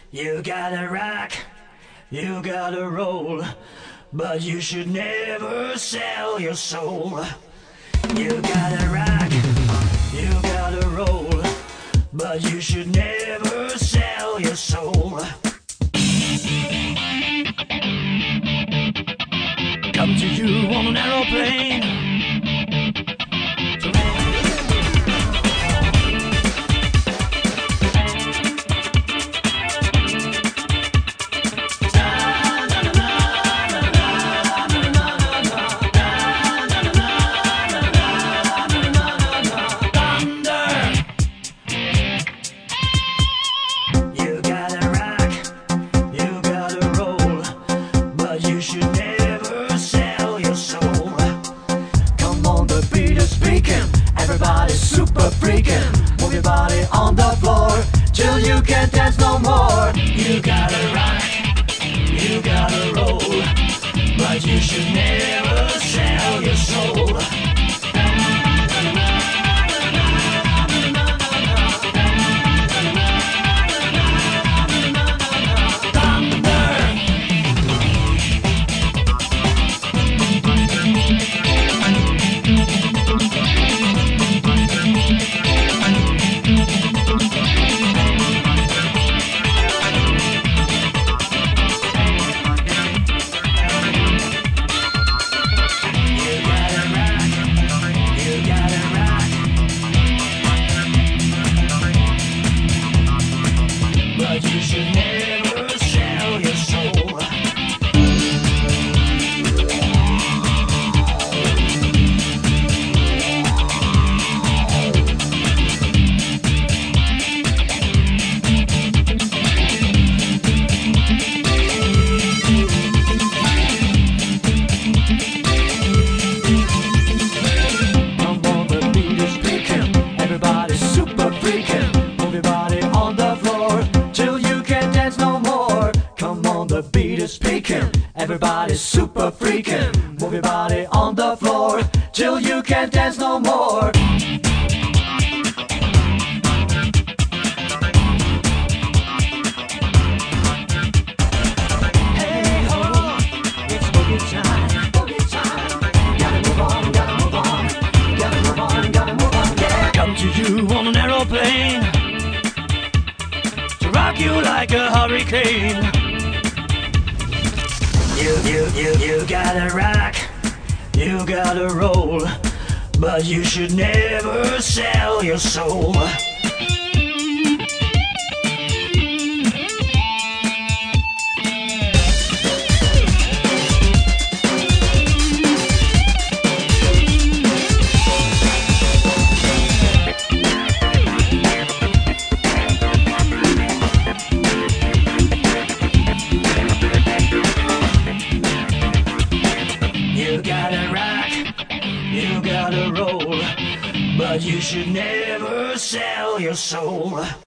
You gotta rock, you gotta roll, but you should never sell your soul. You gotta rock, you gotta roll, but you should never sell your soul. Come to you on an aeroplane. Everybody's super freaking. Move your body on the floor till you can't dance no more. You gotta rock, you gotta roll, but you should never sell your soul. You should never sell your soul. Come on, the beat is speaking. Everybody's super freaking. Move your body on the floor till you can't dance no more. Come on, the beat is speaking. Everybody's super freaking. Move your body on the floor till you can't dance no more. Hey ho, it's boogie time, boogie time. Gotta move on, gotta move on, gotta move on, gotta move on. Yeah, come to you on an aeroplane, rock you like a hurricane. You gotta rock, you gotta roll, but you should never sell your soul. You gotta rock, you gotta roll, but you should never sell your soul.